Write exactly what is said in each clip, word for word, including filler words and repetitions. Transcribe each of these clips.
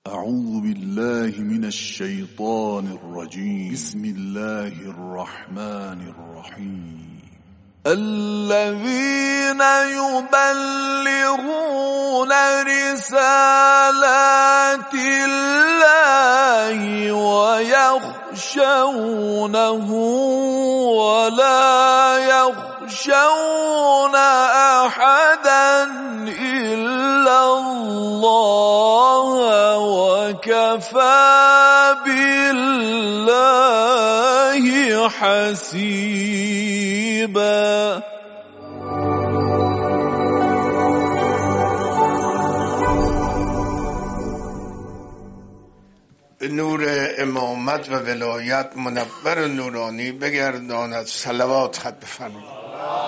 أعوذ بالله من الشيطان الرجيم. بسم الله الرحمن الرحيم. الذين يبلغون رسالات الله ويخشونه ولا يخشون أحدا إلا الله وكفى بالله حسيبا. به نور امامت و ولایت منور و نورانی بگرداند. صلوات خط بفرمایید.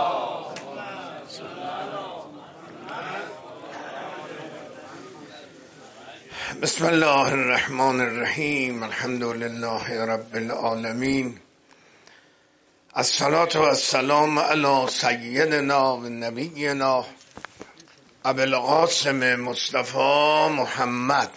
بسم الله الرحمن الرحیم. الحمد لله رب العالمین. الصلاة و السلام علی سیدنا و نبینا ابی القاسم مصطفی محمد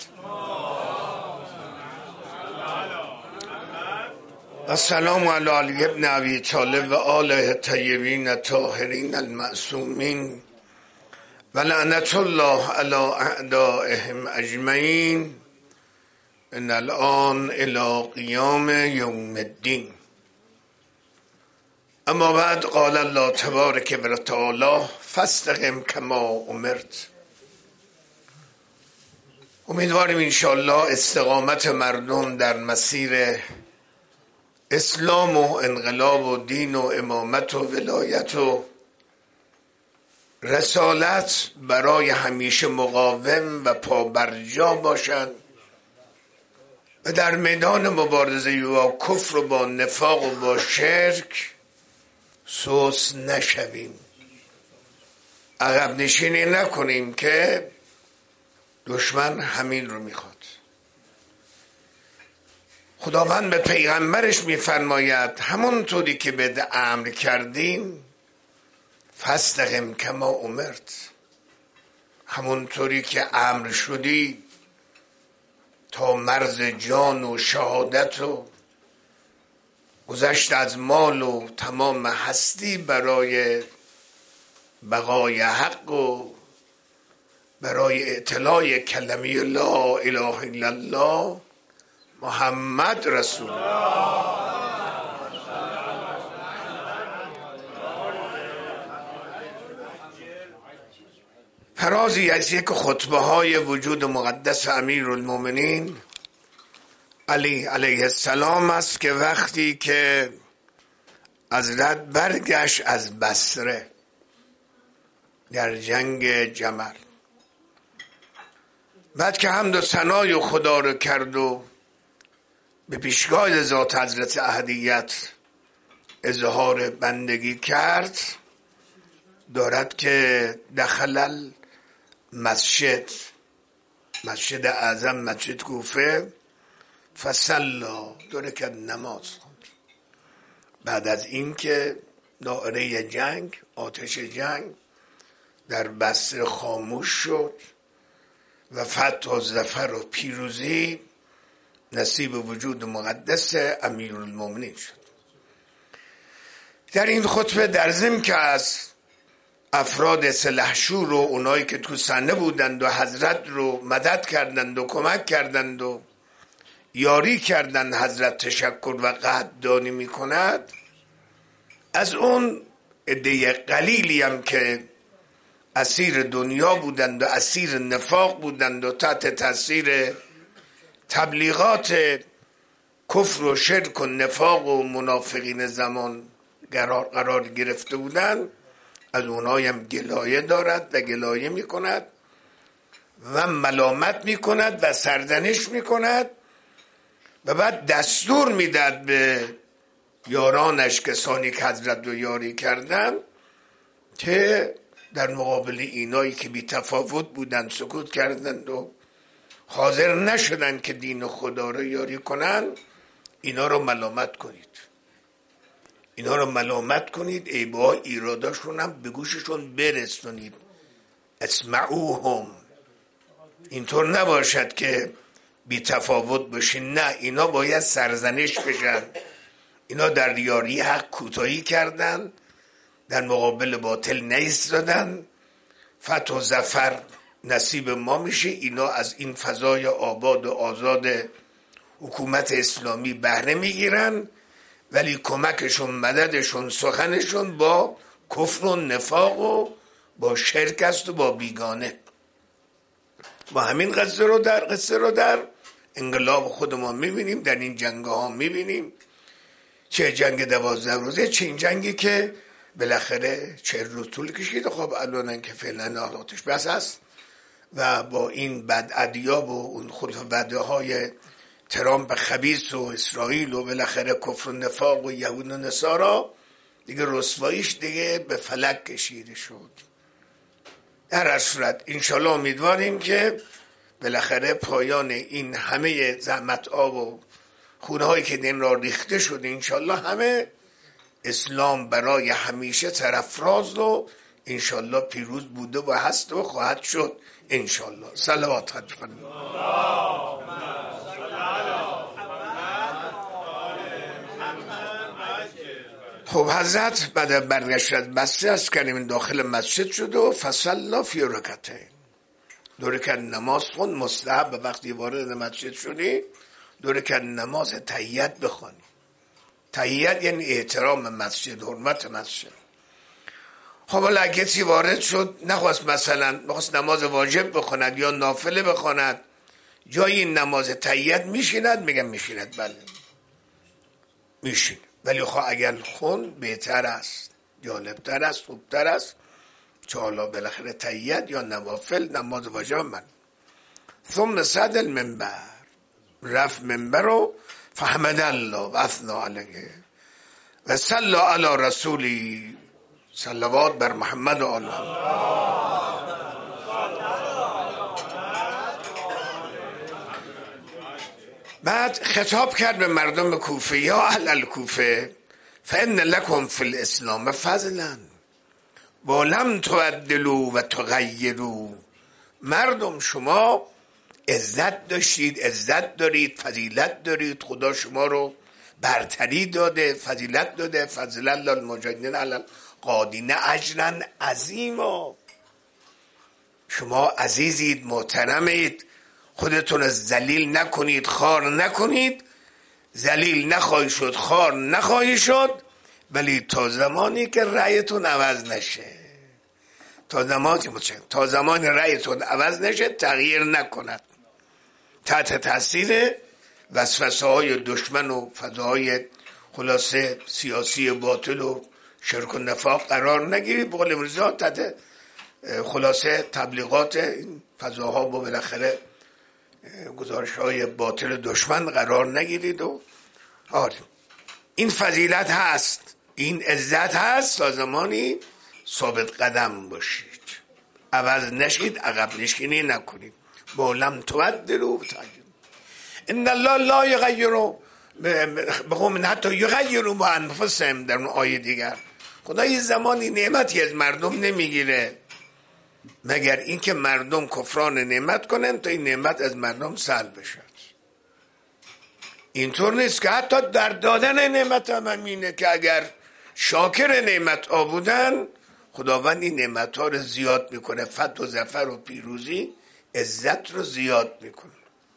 السلام علی علی ابن ابی طالب و آله الطیبین الطاهرین المعصومین و لعنت الله علی اعدائهم اجمعین من الان الی قیام یوم الدین. اما بعد قال الله تبارک و تعالی فاستقم کما امرت. امیدواریم انشاءالله استقامت مردم در مسیر اسلام و انقلاب و دین و امامت و ولایت و رسالت برای همیشه مقاوم و پابرجا باشند و در میدان مبارزه با کفر و با نفاق و با شرک سوس نشویم، عقب نشینی نکنیم که دشمن همین رو میخواد. خداوند به پیغمبرش میفرماید همونطوری که بده امر کردیم فاستقم کما امرت، همونطوری که امر شدی تا مرز جان و شهادت و گذشت از مال و تمام هستی برای بقای حق و برای اطلاع کلمه لا اله الا الله محمد رسول الله. فرازی از یک خطبه های وجود مقدس امیرالمومنین علی علیه السلام است که وقتی که حضرت برگشت از بصره در جنگ جمل، بعد که حمد و ثنای خدا رو کرد و به پیشگاه ذات حضرت احدیت اظهار بندگی کرد، دارد که دخل مسجد مسجد اعظم مسجد کوفه فصلا، داره که نماز خوند. بعد از این که دایره جنگ، آتش جنگ در بصره خاموش شد و فتح و ظفر و پیروزی نصیب وجود مقدس امیرالمومنین شد. در این خطبه در ضمن که از افراد سلحشور و اونایی که تو صحنه بودند و حضرت رو مدد کردند و کمک کردند و یاری کردند حضرت تشکر و قدردانی میکند، از اون عده قلیلی هم که اسیر دنیا بودند و اسیر نفاق بودند و تحت تاثیر تبلیغات کفر و شرک و نفاق و منافقین زمان قرار, قرار گرفته بودند، از اونایی هم گلایه دارد و گلایه میکند و ملامت میکند و سرزنش میکند و بعد دستور میداد به یارانش، کسانی که حضرت رو یاری کردن، که در مقابل اینایی که بی تفاوت بودن سکوت کردند و حاضر نشدن که دین خدا رو یاری کنن، اینا رو ملامت کنید، اینا رو ملامت کنید، عیب‌ها ایراداشون هم به گوششون برسونید. اسمعوهم. اینطور نباشد که بی تفاوت باشین، نه، اینا باید سرزنش بشن. اینا در یاری حق کوتاهی کردن، در مقابل باطل نایستادن، فتح و ظفر نصیب ما میشه. اینا از این فضای آباد و آزاد حکومت اسلامی بهره میگیرن، ولی کمکشون، مددشون، سخنشون با کفر و نفاق و با شرک است و با بیگانه. با همین قصه رو در قصه رو در انقلاب خود ما میبینیم، در این جنگ ها میبینیم، چه جنگ دوازده روزه، چه این جنگی که بالاخره چهل روز طول کشید. خب الان که فعلا حالاتش بس است و با این بدعدیاب و اون خلف وعده های ترامپ خبیث و اسرائیل و بالاخره کفر و نفاق و یهود و نصارا دیگه رسواییش دیگه به فلک کشیده شد. در هر صورت انشالله امیدواریم که بالاخره پایان این همه زحمت آب و خونه هایی که دین را ریخته شد انشالله همه اسلام برای همیشه سرافراز و انشالله پیروز بوده و هست و خواهد شد انشالله. صلوات خواهد فرمود. خب حضرت بعد برگشت از بسته از کردیم داخل مسجد شد و فصلا فی رکعتین، دو رکعت نماز خوند. مستحب وقتی وارد مسجد شدی دو رکعت نماز تحیت بخوانی. تحیت یعنی احترام مسجد، حرمت مسجد. خب حالا اگه کسی وارد شد نخواست مثلا نخواست نماز واجب بخواند یا نافله بخواند، جای نماز تحیت میشیند؟ میگم میشیند، بله میشین، ولی خب اگر خون بهتر است، جالبتر است، خوبتر است، چه حالا بالاخره تحیت یا نوافل نماز واجب من. ثم صعد المنبر، رفت منبر رو فحمد الله و اثنا علیه و صلی علی رسولی، صلوات بر محمد و آل محمد. بعد خطاب کرد به مردم کوفه، یا اهل الکوفه فان لکم فی الاسلام فضلا ولم تعدلوا و تغیروا. مردم شما عزت داشتید، عزت دارید، فضیلت دارید، خدا شما رو برتری داده، فضیلت داده. فضل الله المجاهدین علی القاعدین اجرا عظیما. شما عزیزید، محترمید، خودتون از ذلیل نکنید، خار نکنید. ذلیل نخواهی شد، خار نخواهی شد، ولی تا زمانی که رأیتون عوض نشه، تا زمانی تا زمانی رأیتون عوض نشه تغییر نکند، تحت تاثیر وسوسه های دشمن و فضاهای خلاصه سیاسی باطل و شرک و نفاق قرار نگیرید. بقول امروزی ها تحت خلاصه تبلیغات این فضاها با بالاخره گزارش های باطل دشمن قرار نگیرید. و آره این فضیلت هست، این عزت هست تا زمانی ثابت قدم باشید، عوض نشید، عقب نشینی نکنید. بولم تبدلوا ان الله لا یغیر بقوم حتی یغیروا با انفسهم. در اون آیه دیگر خدا یه زمانی نعمتی از مردم نمیگیره مگر اینکه مردم کفران نعمت کنن تا این نعمت از مردم سلب بشد. اینطور نیست که حتی در دادن نعمت هم همینه که اگر شاکر نعمت ها بودن خداوند این نعمت ها رو زیاد میکنه، فتح و ظفر و پیروزی، عزت رو زیاد میکنه.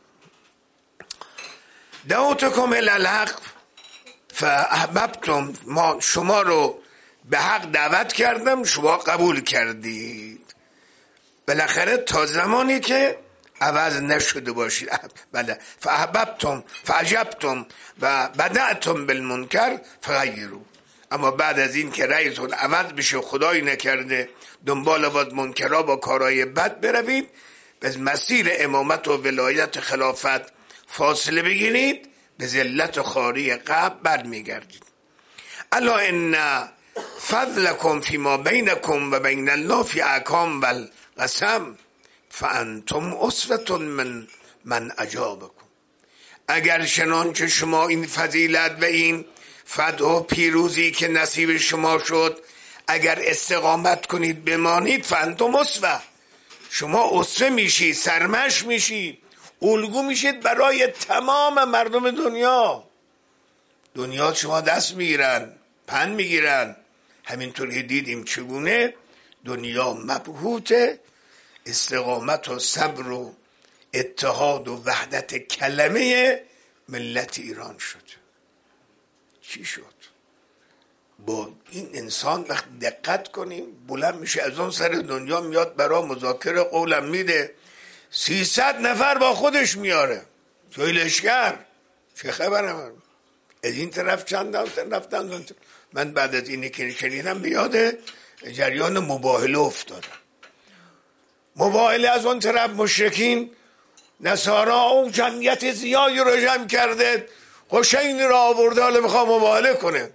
دعوتکم الی الحق فاحببتم، ما شما رو به حق دعوت کردم، شما قبول کردید. بالاخره تا زمانی که عوض نشده باشید. بله فاحببتم فعجبتم و بدأتم بالمنکر فغیروا. اما بعد از این که رأیتون عوض بشه، خدایی نکرده دنبال باز منکرها با کارهای بد بروید، از مسیر امامت و ولایت خلافت فاصله بگیرید، به ذلت و خواری قبل برمیگردید. الا ان فضلکم فیما بینکم و بین الله فی احکام و القسم فانتم اسوة من من اجابکم. اگر چنانچه شما این فضیلت و این فتح و پیروزی که نصیب شما شد اگر استقامت کنید بمانید، فانتم اسوة، شما اسوه میشی، سرمش میشی، الگو میشید برای تمام مردم دنیا. دنیا شما دست میگیرن، پند میگیرن. همینطور که دیدیم چگونه دنیا مبهوت استقامت و صبر و اتحاد و وحدت کلمه ملت ایران شد. چی شد؟ با این انسان وقت دقت کنیم بلند میشه از اون سر دنیا میاد برای مذاکره قولم میده، سیصد نفر با خودش میاره توی لشکر. چه خبره من؟ از این طرف چند رفتن. من بعد از اینی که شنیدم بیاد جریان مباهله افتادم. مباهله از اون طرف مشرکین نصارا اون جمعیت زیادی رو جمع کرده، حسین را آورده حالا میخواه مباهله کنه.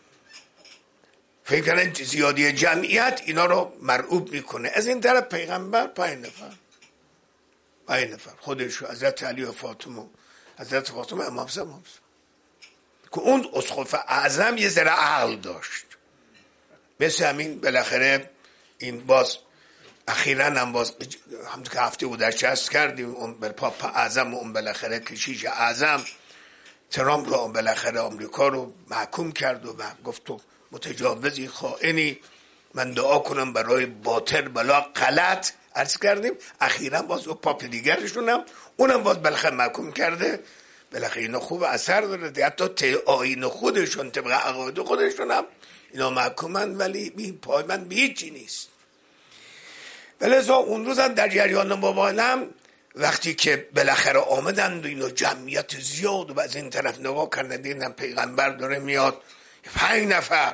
فکر کنن زیادی جمعیت اینا رو مرعوب میکنه. از این طرف پیغمبر پنج نفر پنج نفر خودش و حضرت علی و فاطمه، حضرت فاطمه امام حسن، که اون اسقف اعظم یه ذره عقل داشت. مثل همین بالاخره این باز اخیراً هم باز هم که هفته بود درچست کردیم اون پاپ اعظم و اون بالاخره کشیش اعظم ترامپ رو اون بالاخره آمریکا رو محکوم کرد و گفت تو متجاوزی، خائنی، من دعا کنم برای باطل بلا غلط عرض کردیم. اخیراً باز اون پاپ دیگرشون هم اونم باز بالاخره محکوم کرده. بالاخره اینا خوب اثر داره، حتی ته آیین خودشون طبق عقاید خودشون هم اینا محکومن، ولی بی پایبند به هیچی نیست. ولذا اون روز هم در جریان مباهله وقتی که بالاخره آمدند و اینا جمعیت زیاد و از این طرف نگاه کردن دیدن پیغمبر داره میاد پنج نفر،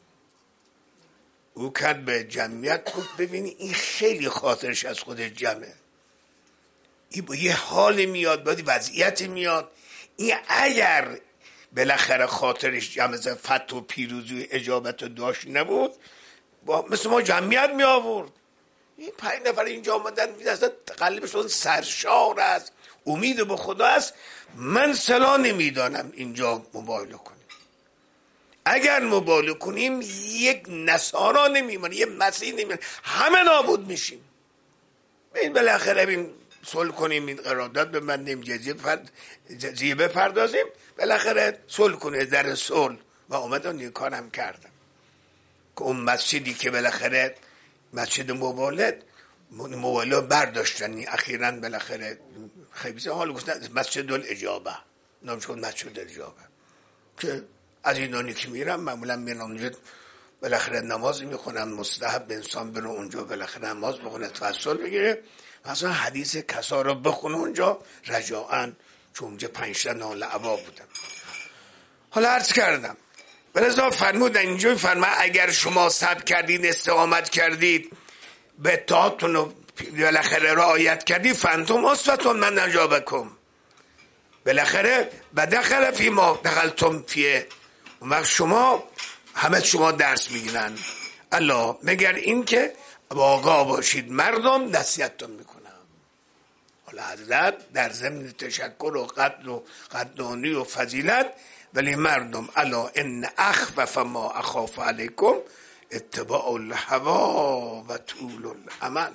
او کرد به جمعیت گفت ببینی این خیلی خاطرش از خودش جمعه، این با یه حال میاد، با وضعیت میاد، این اگر بالاخره خاطرش جمع فتح و پیروزی و اجابت و داشت نبود با مثل ما جمعیت می آورد. این پنج نفر اینجا آمدن اصلا قلبشون سرشار است، امید به خدا است. من صلاح نمیدانم اینجا مباهله کنیم. اگر مباهله کنیم یک نصارا نمیمونه، یک مسیح نمیمونه، همه نابود میشیم. این بالاخره این صلح کنیم، این قرارداد ببندیم، جزیه فرد جزیه بپردازیم، بالاخره صلح کنه در صلح. و اومدن این کارم کردم که اون مسجدی که بالاخره مسجد مبالد مباله برداشتن اخیراً بالاخره خیلی حال گفتن مسجد الاجابه، نام شد مسجد الاجابه، که از اینانی که میرم معمولا میرن اونجا بالاخره نماز میخونن، مستحب انسان بره اونجا بالاخره نماز بخونه توسل بگیره، مثلا حدیث کسا رو بخونه اونجا رجاءً، چون اونجا پنج تا نال عبا بودن. حالا عرض کردم ولذا فرمودن اینجا فرما اگر شما صبر کردید، استقامت کردید، به اتحادتون رو بالاخره رعایت کردید، فانتم اسوتون من نجابکم، بالاخره بدخل فی ما دخلتم فیه، اون وقت شما همه شما درس میگیرن. الله مگر این که آگاه باشید مردم نصیحتتون میکنم. حالا حضرت در ضمن تشکر و قدر و قدردانی و فضیلت، ولی مردم الا ان اخفف ما اخاف علیکم اتباع الهوا و طول الامل.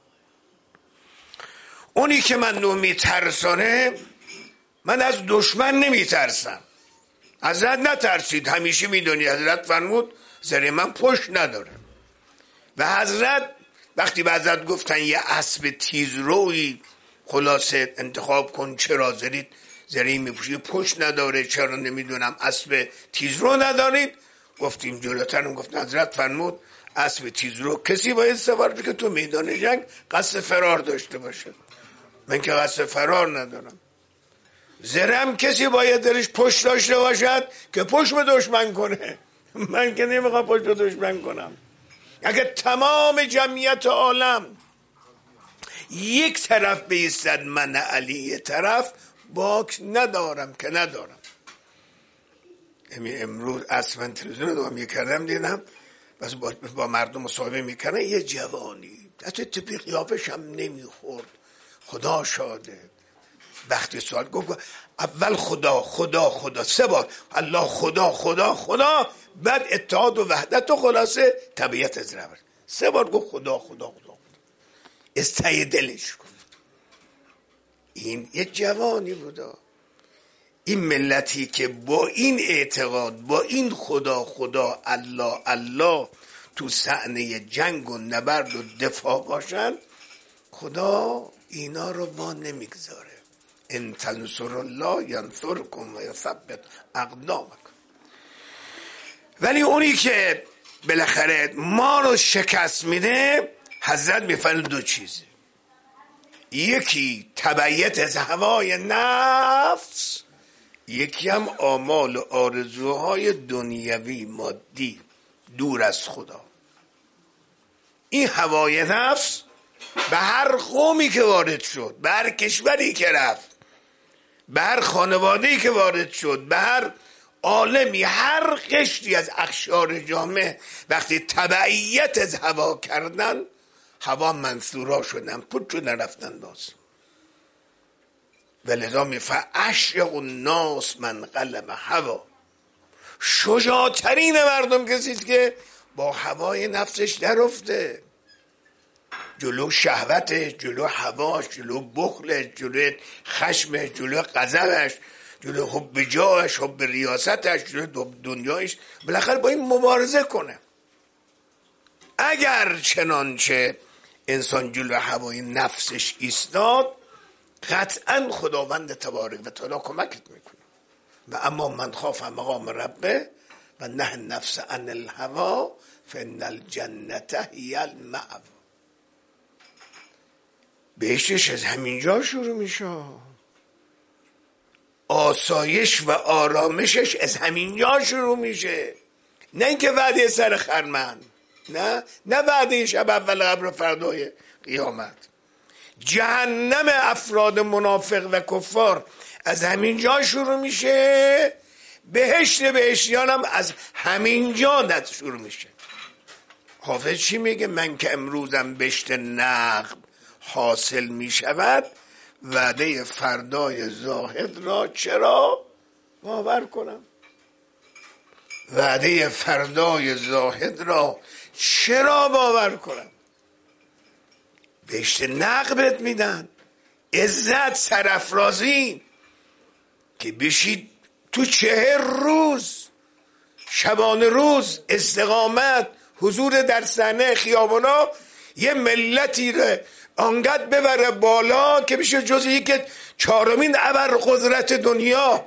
اونی که من رو میترسانه، من از دشمن نمیترسم. حضرت نترسید، همیشه میدونی حضرت فرمود زره من پشت نداره. و حضرت وقتی به حضرت گفتن یه اسب تیزرویی خلاصه انتخاب کن، چرا زرید زری میپوشی پشت نداره، چرا نمیدونم اسب تیزرو ندارید؟ گفتیم جلوترم گفت حضرت فرمود اسب تیزرو کسی باید سوار بشه که تو میدان جنگ قصد فرار داشته باشه، من که قصد فرار ندارم. زرم کسی باید درش پشت داشته باشد که پشت به دشمن کنه، من که نمیخوام پشت به دشمن کنم. اگه تمام جمعیت عالم یک طرف بیستد، من علی یک طرف، باک ندارم که ندارم. امروز اصلا تلویزیون رو میکردم دیدم بس با, با مردم مصاحبه میکنن، یه جوانی حتی طبی قیافش هم نمیخورد، خدا شاده، وقتی سوال گفت اول خدا خدا خدا سه بار الله خدا خدا خدا، بعد اتحاد و وحدت و خلاصه طبیعت از ربر، سه بار گفت خدا خدا خدا خدا، استای دلش گفت. این یک جوانی بودا. این ملتی که با این اعتقاد، با این خدا خدا الله الله تو صحنه جنگ و نبرد و دفاع باشن، خدا اینا رو با نمیگذاره. ان تنصر الله ینصرکم و یثبت اقدامکم. ولی اونی که بالاخره ما رو شکست میده، حضرت میفرماید دو چیزه. یکی تبعیت از هوای نفس، یکی هم آمال و آرزوهای دنیوی مادی دور از خدا. این هوای نفس به هر قومی که وارد شد، به هر کشوری که رفت، به هر خانواده‌ای که وارد شد، به هر عالمی، هر قشری از اقشار جامعه وقتی تبعیت از هوا کردن، هوا منصورا شدن، پوت شدن، رفتن باز. ولذا میفه اشیق الناس من قلب هوا. شجاعترین مردم کسیست که با هوای نفسش در افته، جلو شهوتش، جلو هواش، جلو بخلش، جلو خشمش، جلو غضبش، جلو حب جاهش، حب ریاستش، جلو دنیایش، بالاخره با این مبارزه کنه. اگر چنانچه انسان جلو هوای نفسش ایستاد، قطعا خداوند تبارک و تعالی کمکت میکنه. و اما من خاف مقام ربه و نه نفس عن الهوا فان الجنة هی المأوی. بهشتش از همینجا شروع میشه، آسایش و آرامشش از همینجا شروع میشه. نه اینکه وعده سر خرمن، نه نه وعده شب اول قبر فردای قیامت. جهنم افراد منافق و کفار از همینجا شروع میشه، بهشت بهشتیان هم از همینجا شروع میشه. حافظ چی میگه؟ من که امروزم بهشت نقب حاصل میشود، وعده فردای زاهد را چرا باور کنم؟ وعده فردای زاهد را چرا باور کنم؟ بهشت نقبت میدن، عزت، سرافرازی، که بشید تو چهر روز شبانه روز استقامت، حضور در صحنه خیابانا، یه ملتی رو آنقدر ببره بالا که بشه جز یک چهارمین ابرقدرت دنیا.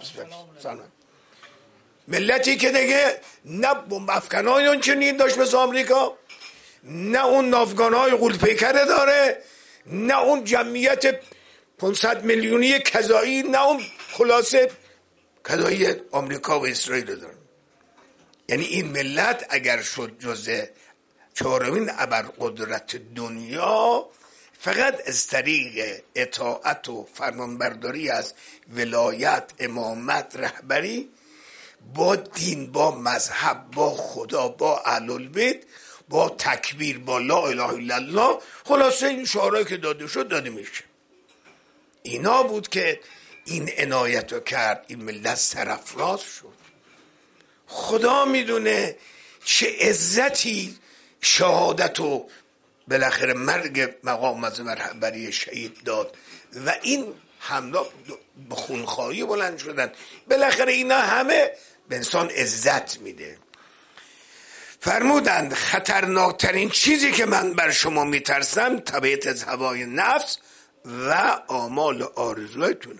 ملتی که دیگه نه بمب افکنای اون چنین داشت مثل آمریکا، نه اون ناوگانهای غول‌پیکره داره، نه اون جمعیت پانصد میلیونی کذایی، نه اون خلاصه کذایی آمریکا و اسرائیل داره. یعنی این ملت اگر شد جز چهارمین ابرقدرت دنیا، فقط از طریق اطاعت و فرمانبرداری از ولایت، امامت، رهبری، با دین، با مذهب، با خدا، با اهل البیت، با تکبیر، با لا اله الا الله، خلاصه این شعارهایی که داده شد داده میشه. اینا بود که این عنایت رو کرد، این ملت سرافراز شد. خدا میدونه چه عزتی شهادت و بالاخره مرگ مقام از رهبری شهید داد و این همراه به خونخواهی بلند شدن. بالاخره اینا همه به انسان عزت میده. فرمودند خطرناکترین چیزی که من بر شما میترسم تبعیت از هوای نفس و آمال و آرزویتونه.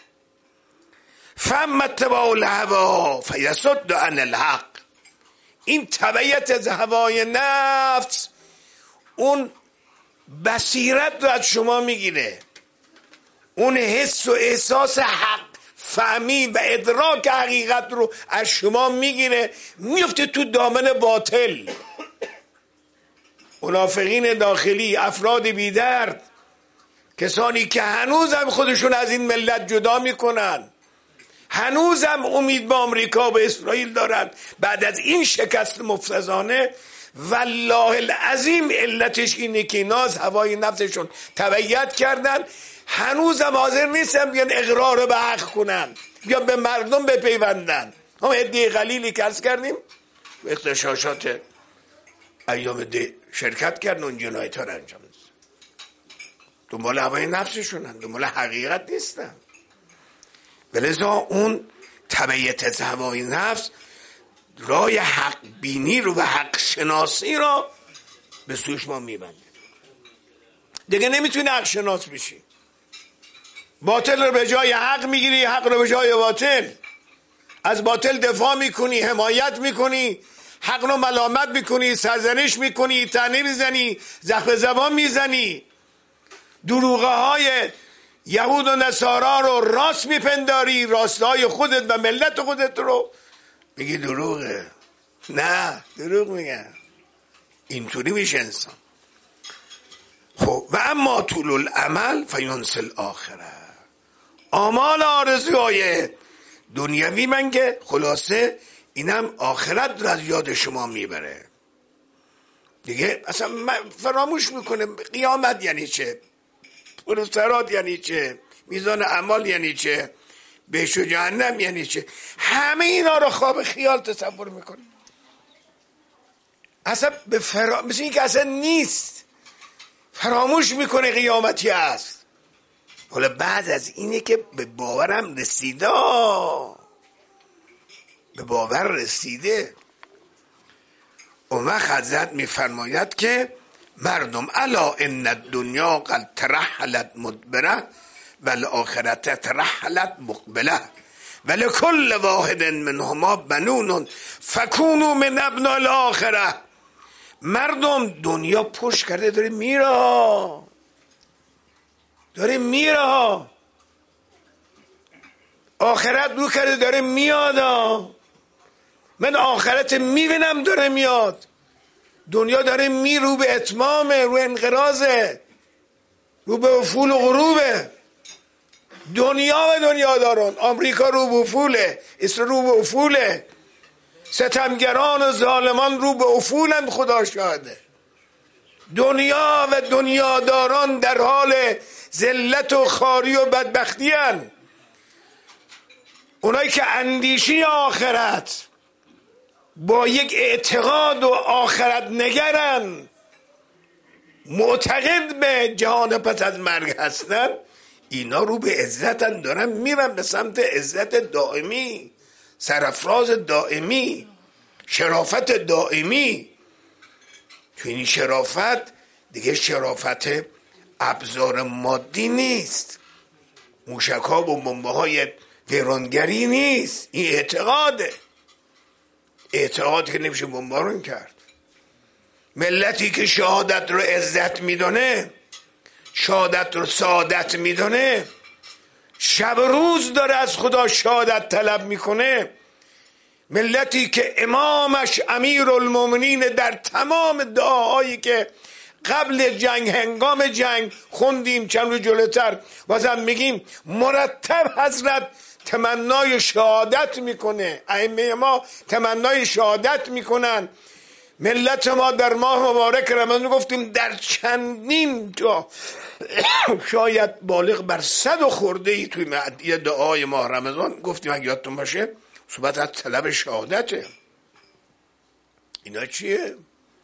فاما اتباع الهوا فیصد عن الحق. این تبعیت از هوای نفس اون بصیرت رو از شما میگیره، اون حس و احساس حق فهمی و ادراک حقیقت رو از شما میگیره، میفته تو دامن باطل. منافقین داخلی، افراد بیدرد، کسانی که هنوزم خودشون از این ملت جدا میکنن، هنوزم امید به آمریکا و اسرائیل دارن بعد از این شکست مفتضانه. والله العظیم علتش اینه که اینا از هوای نفسشون تبعیت کردن، هنوزم حاضر نیستن بیان اقرار به حق کنن، بیان به مردم بپیوندن. هم عده قلیلی که عرض کردیم اغتشاشات ایام ده شرکت کردن، اون جنایت ها رو انجام دادن. دنبال هوای نفسشونن، دنبال حقیقت نیستن. ولذا اون تبعیت از هوای نفس راه حق بینی رو و حق شناسی رو به سویش ما میبنده. دیگه نمیتونی حق شناس بشی. باطل رو به جای حق میگیری، حق رو به جای باطل. از باطل دفاع میکنی، حمایت میکنی، حق رو ملامت میکنی، سرزنش میکنی، طعنه میزنی، زخم زبان میزنی، دروغه های یهود و نصارا رو راست میپنداری، راستهای خودت و ملت خودت رو میگی دروغه. نه، دروغ میگن. اینطوری میشه انسان. خب و اما طول العمل فینسل آخره. آمال آرزوهای دنیوی من که خلاصه اینم آخرت رو از یاد شما میبره دیگه. اصلا فراموش میکنه قیامت یعنی چه، پرسرات یعنی چه، میزان اعمال یعنی چه، بهشت و جهنم یعنی چه. همه اینا رو خواب خیال تصور میکنه. اصلا به فرا... مثل این که اصلا نیست، فراموش میکنه قیامتی هست. حالا بعد از اینه که به باورم رسیده، به باور رسیده. اون وقت حضرت میفرماید که مردم الا ان الدنیا قد ترحلت مدبره والآخرت ترحلت مقبله ولکل واحد منهما بنون فکونوا من ابناء الاخره. مردم دنیا پشت کرده داره میره، داره میره. آخرت رو کرده داره میاد. من آخرت میبینم داره میاد. دنیا داره می رو به اتمامه، رو انقراضه، رو به افول و غروبه. دنیا و دنیا دارن. آمریکا رو به افوله، اسرائیل رو به افوله، ستمگران و ظالمان رو به افولند. خدا شاهده. دنیا و دنیاداران در حال ذلت و خاری و بدبختی هن. اونایی که اندیشی آخرت با یک اعتقاد و آخرت نگرن، معتقد به جهان پس از مرگ هستن، اینا رو به عزتن، دارن میرن به سمت عزت دائمی، سرفراز دائمی، شرافت دائمی. تو این شرافت دیگه شرافت ابزار مادی نیست، موشک‌ها و بمب‌های ویرانگری نیست. این اعتقاده، اعتقاد که نمیشه بمبارون کرد. ملتی که شهادت رو عزت میدونه، شهادت رو سعادت میدونه، شب روز داره از خدا شهادت طلب میکنه. ملتی که امامش امیرالمومنین در تمام دعاهایی که قبل جنگ، هنگام جنگ خوندیم چند روز جلوتر، بازم میگیم مرتب حضرت تمنای شهادت میکنه. ائمه ما تمنای شهادت میکنن. ملت ما در ماه مبارک رمضان گفتیم در چندین جا شاید بالغ بر صد و خورده ای توی معدیه دعای ماه رمضان گفتیم، اگه یادتون باشه، صحبت از طلب شهادته. اینا چیه؟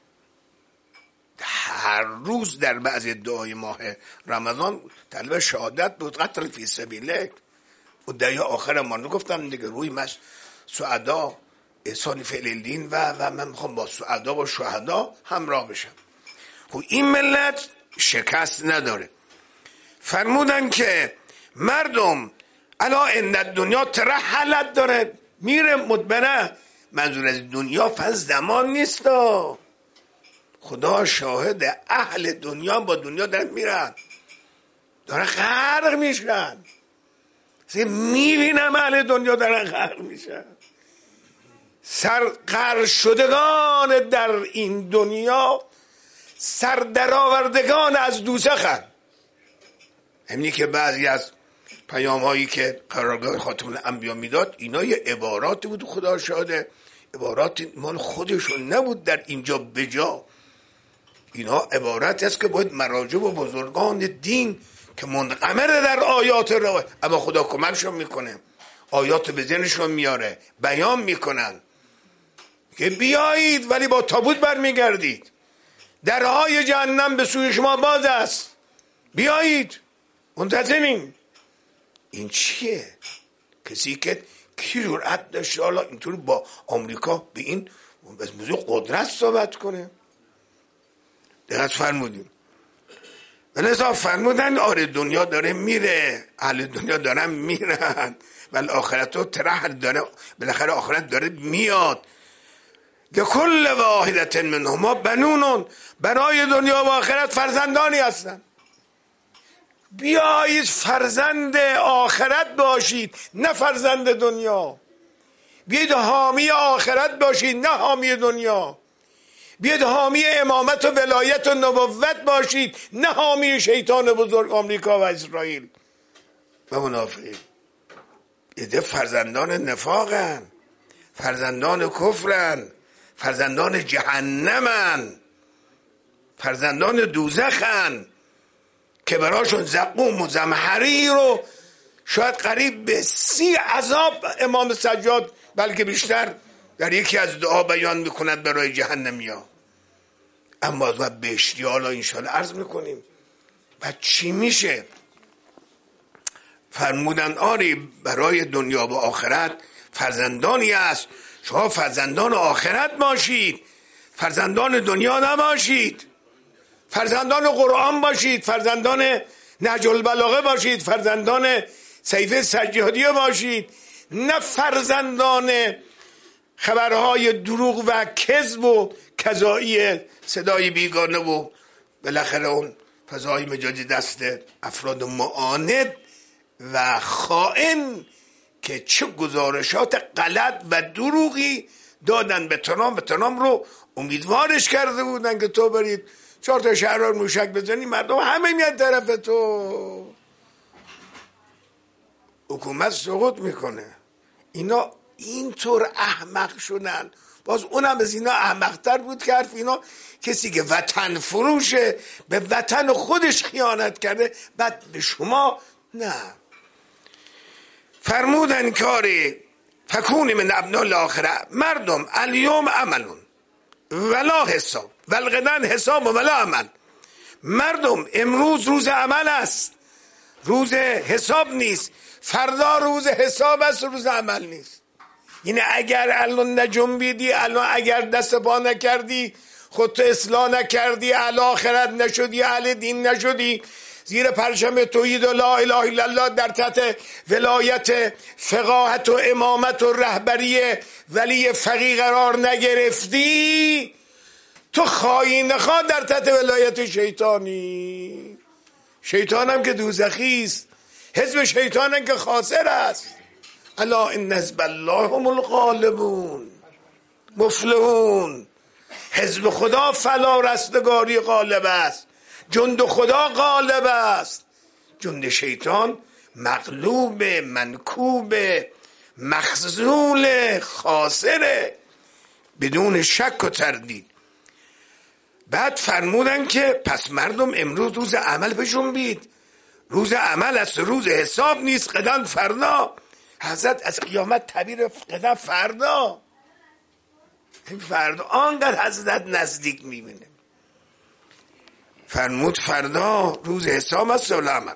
هر روز در بعضی دعای ماه رمضان طلب شهادت بود، قتل فی سبیله. و دعای آخر ما گفتم دیگه، روی مش سعدا احسان فعل الدین و و من میخوام با سعدا و شهدا همراه بشم. خب این ملت شکست نداره. فرمودن که مردم الا ان الدنیا ترحلت داره، میره مدبره. منظور از دنیا فز زمان نیست. خدا شاهد، اهل دنیا با دنیا دارن میرن، دارن غرق میشن. میبینم اهل دنیا دارن غرق میشن. سرغرق شدگان در این دنیا سر درآوردگان از دوزخن. همینی که بعضی از پیام هایی که قرارگاه خاتم الانبیا میداد، اینا یه عبارات بود، خدا شاهده، عبارات مال خودشون نبود در اینجا بجا. اینا عبارت است که باید مراجع و بزرگان دین که منقمره در آیات رو، اما خدا کمکشون میکنه، آیات به ذهنشون میاره، بیان میکنن که بیایید ولی با تابوت برمیگردید. درهای جهنم به سوی شما باز است، بیایید منتظریم. این چیه؟ کسی که کی جرأت داشته حالا اینطور با آمریکا به این از موضوع قدرت صحبت کنه؟ دقت فرمودیم. به لذا فرمودن آره دنیا داره میره، اهل دنیا دارن میرن، ولی آخرت رو ترح داره، بالاخره آخرت داره میاد. لکل واحدت منهما بنون، برای دنیا و آخرت فرزندانی هستن. بیایید فرزند آخرت باشید نه فرزند دنیا. بیایید حامی آخرت باشید نه حامی دنیا. بیایید حامی امامت و ولایت و نبوت باشید نه حامی شیطان بزرگ آمریکا و اسرائیل و منافقین. ایده فرزندان نفاقن، فرزندان کفرن، فرزندان جهنمن، فرزندان دوزخن که براشون زقوم و زمهریر رو شاید قریب به سی عذاب امام سجاد بلکه بیشتر در یکی از دعا بیان میکند برای جهنمیا. اما و بهشتی حالا انشاءالله عرض میکنیم و چی میشه؟ فرمودن آری برای دنیا و آخرت فرزندانی است، شما فرزندان آخرت باشید، فرزندان دنیا نباشید. فرزندان قرآن باشید، فرزندان نهج البلاغه باشید، فرزندان سیف سجادیه باشید، نه فرزندان خبرهای دروغ و کذب و کذایی صدای بیگانه و بالاخره اون فضای مجازی دست افراد معاند و خائن که چه گزارشات غلط و دروغی دادن به ترامپ. به ترامپ رو امیدوارش کرده بودن که تو برید چهار تا شهرها موشک بزنی مردم همه میاد طرف تو، حکومت سقوط میکنه. اینا اینطور احمق شدن. باز اونم از اینا احمقتر بود که حرف اینا کسی که وطن فروشه به وطن خودش خیانت کرده بعد به شما نه. فرمودن کاری فکونی من ابناء الاخره، مردم الیوم عملون ولا حساب والغدن حساب ولا عمل. مردم امروز روز عمل است، روز حساب نیست. فردا روز حساب است، روز عمل نیست. یعنی اگر الان نجنبیدی، الان اگر دست پا نکردی، خودتو اصلاح نکردی، اهل آخرت نشدی، اهل دین نشدی، زیر پرچم توحید و لا اله الا الله در تحت ولایت فقاهت و امامت و رهبری ولی فقیه قرار نگرفتی، تو خواهی نخواه در تحت ولایت شیطانی. شیطان هم که دوزخی است، حزب شیطان هم که خاسر است. الا ان حزب الله هم الغالبون مفلحون. حزب خدا فلا رستگاری غالب است، جند خدا غالب است، جند شیطان مغلوب، منکوب، مخذول، خاسره بدون شک و تردید. بعد فرمودن که پس مردم امروز روز عمل بجنبید، روز عمل است، روز حساب نیست. قدم فردا. حضرت از قیامت تعبیر قدم فردا، این فردا آنقدر حضرت نزدیک میبینه. فرمود فردا روز حساب است و عمل.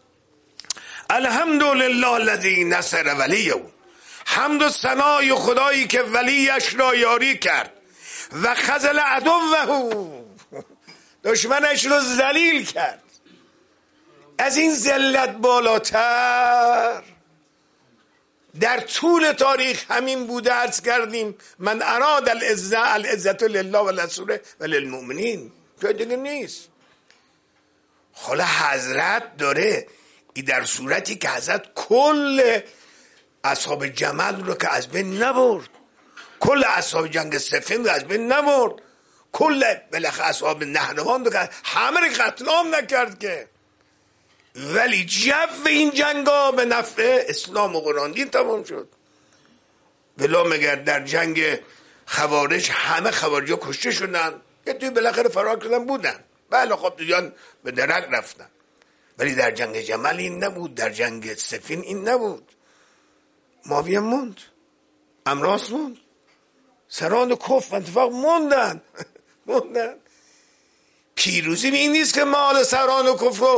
الحمدلله الذی نصر ولیه، حمد و ثنای خدایی که ولیش را یاری کرد و خذل عدوه، دشمنش رو ذلیل کرد. از این ذلت بالاتر در طول تاریخ همین بوده. عرض کردیم من اراد العزة العزة لله و لرسوله و للمؤمنین، جای دیگه نیست. حالا حضرت داره ای در صورتی که حضرت کل اصحاب جمل رو که از بین نبرد، کل اصحاب جنگ صفین رو از بین نبرد، کل بالاخره اصحاب نهروان رو که همه رو قتل عام نکرد که، ولی جو این جنگا به نفع اسلام و قرآن دین تمام شد. بلا مگر در جنگ خوارج همه خوارجا کشته شدن، یه توی بالاخره فرار کردن بودن، بله خب دیگه به درک رفتن، ولی در جنگ جمل این نبود، در جنگ صفین این نبود. معاویه موند، امراس موند، سران کفر اتفاق موندن موندن. پیروزی به این نیست که مال سران و کفر رو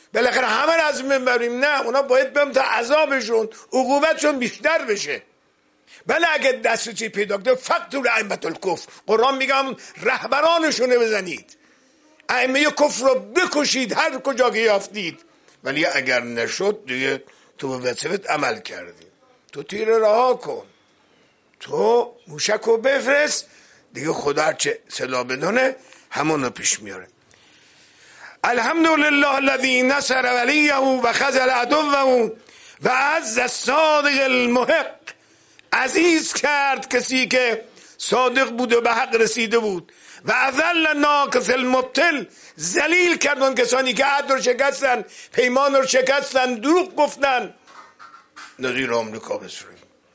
بالاخره همه رو از منبریم؟ نه، اونا باید بریم تا عذابشون عقوبتشون بیشتر بشه. بله اگه دسترسی پیدا کنید فقط ائمه الکفر، قرآن میگم رهبرانشونه بزنید، ائمه کفر رو بکشید هر کجا که یافتید. ولی اگر نشد دیگه تو به وظیفت عمل کردی، تو تیر رها کن، تو موشک رو بفرست دیگه، خدا چه سلا بدونه همون رو پیش میاره. الحمدلله الذی نصر ولیه و خذل عدوه و عز الصادق المحق. عزیز کرد کسی که صادق بود و به حق رسیده بود، و اذل ناقص المبطل. ذلیل کرد اون کسانی که عهد رو شکستن، پیمان رو شکستن، دروغ گفتن. نظیر آمریکا بسرین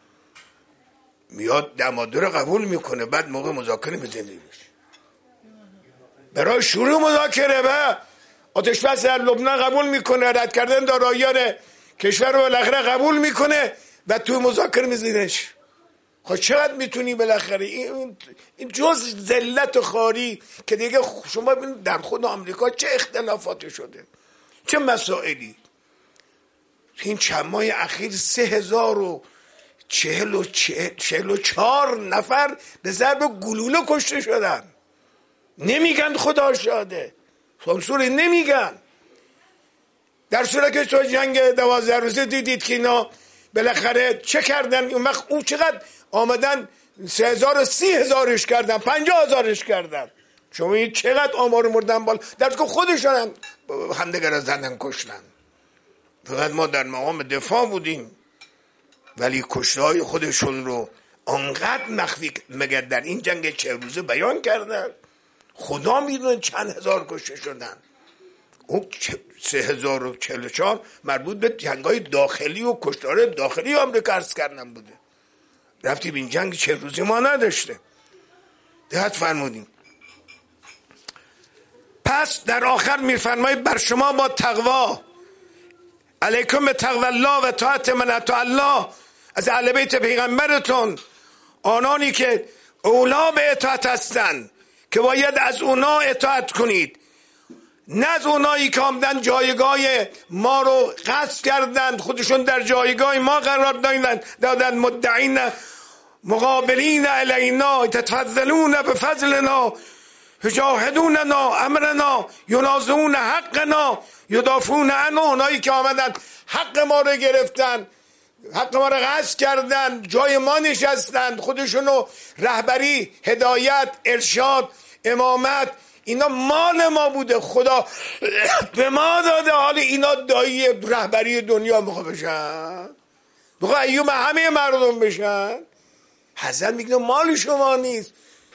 میاد دمادر رو قبول میکنه، بعد موقع مذاکره میزنه میشه برای شروع مذاکره به آتش بس در لبنان قبول میکنه، رد کردن داراییان کشور رو بالاخره قبول میکنه و تو مذاکره میزنش. خب چقدر میتونی بالاخره این این جز ذلت و خاری که دیگه شما ببینید در خود آمریکا چه اختلافاتی شده، چه مسائلی. این چند ماه اخیر سه هزار و چهل و چهل و چهار نفر به ضرب گلوله کشته شدن. نمیگن خدا شاده، سانسور نمیگن. در صورت که تو جنگ دوازده روزه دیدید که اینا بالاخره چه کردن، اون وقت اون چقدر آمدن سه هزار و سی هزارش کردن، پنجاه هزارش کردن. شما این چقدر آمار مردن بالا، در که خودشان همدیگر زدن کشتن. فقط ما در مقام دفاع بودیم، ولی کشته‌های خودشون رو انقدر مخفی مگر در این جنگ چه روزه بیان کردن. خدا میدونه چند هزار کشته شدن. اون سه هزار و چهل و چهار مربوط به جنگ‌های داخلی و کشتار داخلی آمریکا عرض کردن بوده. رفتی به این جنگ چه روزی ما نداشته. دقت فرمودیم. پس در آخر میفرماید بر شما با تقوا، علیکم به تقوی الله و طاعت من اطاع الله، از اهل بیت پیغمبرتون، آنانی که اولا به اطاعت هستند که باید از اونا اطاعت کنید، نه از اونایی که آمدن جایگاه ما رو غصب کردند، خودشون در جایگاه ما قرار دادن دادن مدعین مقابلین علینا، تتفضلون بفضلنا، یجاهدوننا امرنا، ینازعون حقنا، یدافعون عنه. اونایی که آمدن حق ما رو گرفتن، حق ما رو غصب کردن، جای ما نشستند، خودشونو رهبری، هدایت، ارشاد، امامت، اینا مال ما بوده، خدا به ما داده. حالا اینا دایی رهبری دنیا میخوا بشن، میخوا ایوم همه مردم بشن. حضرت میگه مال شما نیست.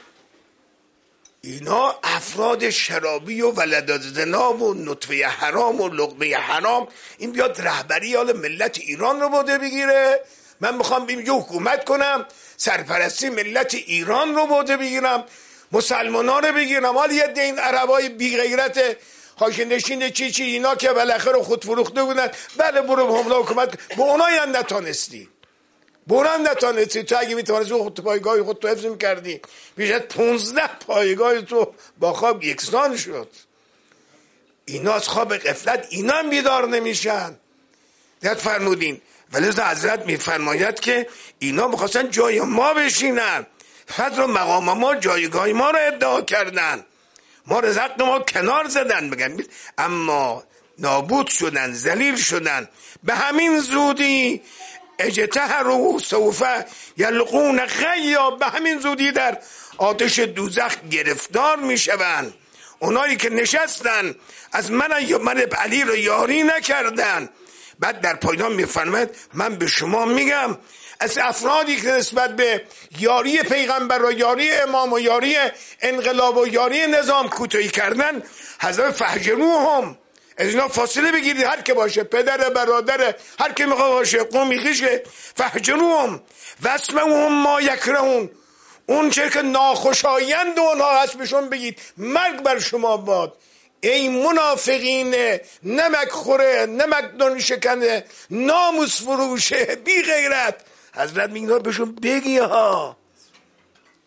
اینا افراد شرابی و ولد زنا و نطفه حرام و لقمه حرام، این بیاد رهبری حال ملت ایران رو بوده بگیره. من میخوام اینجا حکومت کنم، سرپرستی ملت ایران رو بوده بگیرم، مسلمانان رو بگیرم. حالا یه دین عربای بی غیرت حاکم‌نشین چی چی اینا که بالاخره خود فروخته بودن، بله برو حمله حکومت، به اونایی هم نتانستی، برام نتانستی. تو اگه میتونستی خود پایگاه خود تو حفظ میکردی، بیش از پونزده پایگاه تو با خواب یکسان شد. اینا از خواب غفلت اینا هم بیدار نمیشن. دقت فرمودین. ولی حضرت میفرماید که اینا میخواستن جای ما بشینن، فضل و مقام ما جایگاه ما رو ادعا کردن، ما رزق ما کنار زدن بگن، اما نابود شدن، ذلیل شدن. به همین زودی اجتهروا سوف یلقون غیا، به همین زودی در آتش دوزخ گرفتار میشوند. اونایی که نشستن از من یا من علی رو یاری نکردن. بعد در پایان میفرماید من به شما میگم از افرادی که نسبت به یاری پیغمبر و یاری امام و یاری انقلاب و یاری نظام کوتاهی کردن، حضرت فهجروهم، از اینا فاصله بگیرید. هر که باشه، پدر، برادر، هر که میخواد باشه، قومی خیشه، فهجروهم واسمعوهم ما یکرهون، اون چه که ناخوشایند اونها هست بهشون بگید مرگ بر شما باد. ای منافقین نمک خوره، نمک دون شکنه، ناموس فروشه، بی غیرت. حضرت میگه بهشون بگی ها.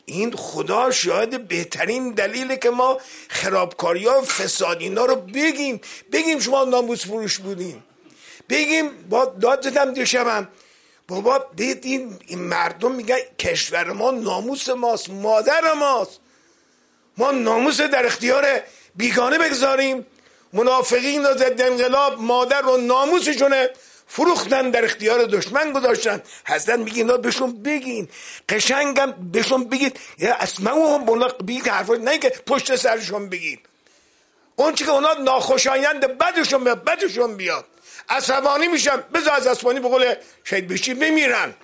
این خدا شاید بهترین دلیله که ما خرابکاری ها و فسادینا رو بگیم بگیم شما ناموس فروش بودین، بگیم با داد دادم دیشبم بابا دیدین این مردم میگن کشور ما ناموس ماست، مادر ماست، ما ناموس در اختیار بیگانه بگذاریم؟ منافقین و ضد انقلاب مادر و ناموسشونه فروختن در اختیار دشمن گذاشتن. حضرت میگه اینا بهشون بگین، قشنگم بهشون بگید، یا اسمعوا هم بولا بگید حرفا، نه که پشت سرشون بگید اون چی که اونا ناخوشایند بدشون بیاد بدشون بیاد عصبانی میشن، بذار از عصبانی به قول شهید بشیر بمیرن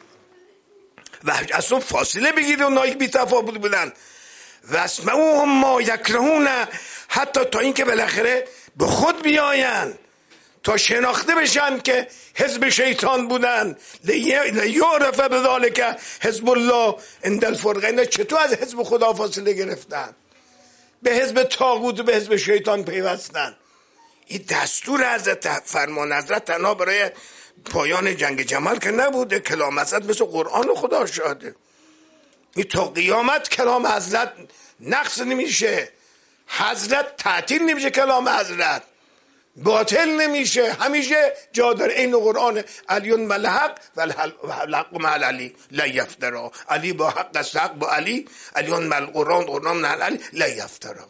و از اون فاصله بگیرید. اونایی که بی تفاوت بودن و اسمعوا هم ما یکرهون، حتی تا اینکه بالاخره به خود بیاین، تا شناخته بشن که حزب شیطان بودن. لیعرف بذالک حزب الله عند الفرقین. چطور از حزب خدا فاصله گرفتن، به حزب طاغوت و به حزب شیطان پیوستن؟ این دستور حضرت، فرمان حضرت تنها برای پایان جنگ جمل که نبوده، کلام حضرت مثل قرآن خدا شاهده. این تا قیامت کلام حضرت نقص نمیشه، حضرت تعطیل نمیشه، کلام حضرت باطل نمیشه، همیشه جا داره. این قرآن علیون مع الحق و الحق مع علی لا یفترا. علی با حق است، حق با علی. علیون مع القرآن، قرآن مع علی لا یفترا.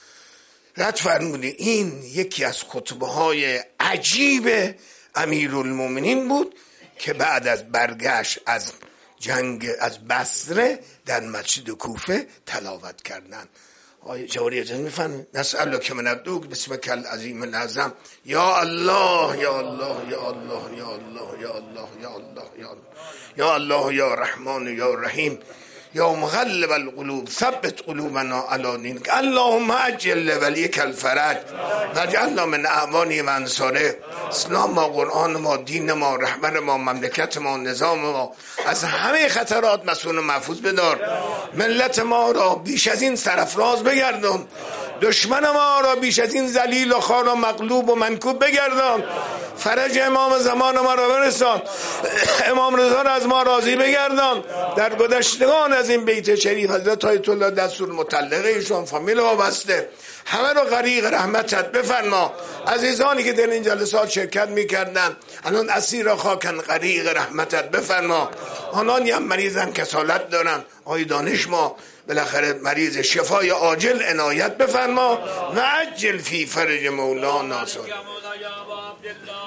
رد فرمودی این یکی از خطبه های عجیب امیرالمومنین بود که بعد از برگشت از جنگ از بصره در مسجد کوفه تلاوت کردن. آیه جواری اجازه میفهمید؟ نسأل که من ابدوک بسمک العظیم العظم یا الله یا الله یا الله یا الله یا الله یا الله یا الله یا الله یا رحمان یا رحیم یا مغلب القلوب ثبت قلوبنا علی دینک اللهم عجل ولیک الفرج واجعلنا من اعوانه و انصاره. اسلام ما، قرآن ما، دین ما، رهبر ما، مملکت ما، نظام ما از همه خطرات مسئول و محفوظ بدار. ملت ما را بیش از این سرفراز بگردان، دشمن ما را بیش از این ذلیل و خوار و مغلوب و منکوب بگردان. فرج امام زمان ما را برسان، امام رضا را از ما راضی بگردان. در گذشتگان از این بیت شریف حضرت آیت الله دستور مطلقه ایشون، فامیل وابسته، همه را غریق رحمتت بفرما. عزیزانی که در این جلسات شرکت میکردن الان اسیر خاکن، غریق رحمتت بفرما. آنان هم مریضن، کسالت دارن، آی دانش ما بالاخره مریض شفای عاجل عنایت بفرما و عجل فی فرج مولانا.